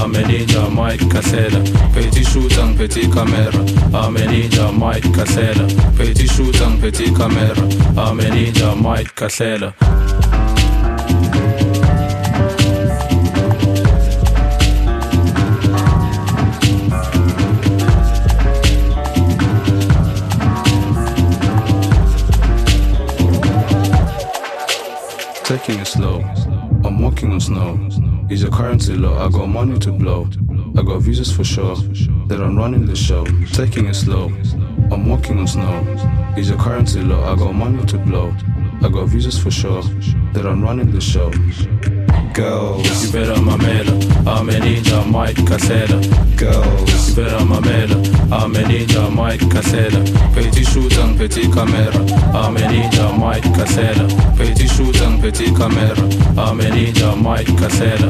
Ninja Mike Casella. Petit shootang, petit camera. Ninja Mike Casella. Petit shootang, petit camera. Ninja Mike Casella. Taking it slow, I'm walking on snow. Is your currency low? I got money to blow. I got visas for sure, that I'm running the show. Taking it slow, I'm walking on snow. Is your currency low? I got money to blow. I got visas for sure, that I'm running the show. Girls, you better mamela. I'm a ninja Mike Casella. Girls, you better mamela. I'm a ninja Mike Casella. Petit shootang, petit camera. I'm a ninja Mike Casella. Petit shootang, petit camera. I'm a ninja Mike Casella.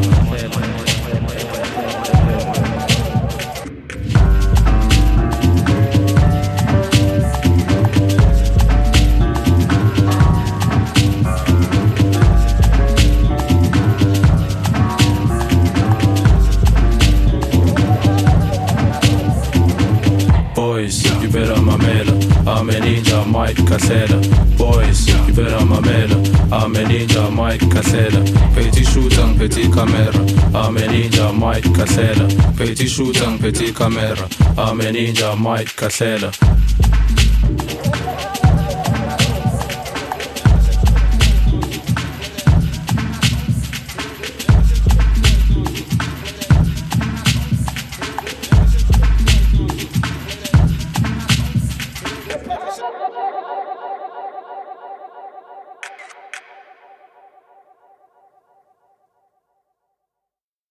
Boys, you better mamela. I'm a ninja Mike Casella. Boys, you better mamela. I'm a ninja Mike Casella. Petit shootang, petit camera. I'm a ninja Mike Casella. Petit shootang, petit camera. I'm a ninja Mike Casella.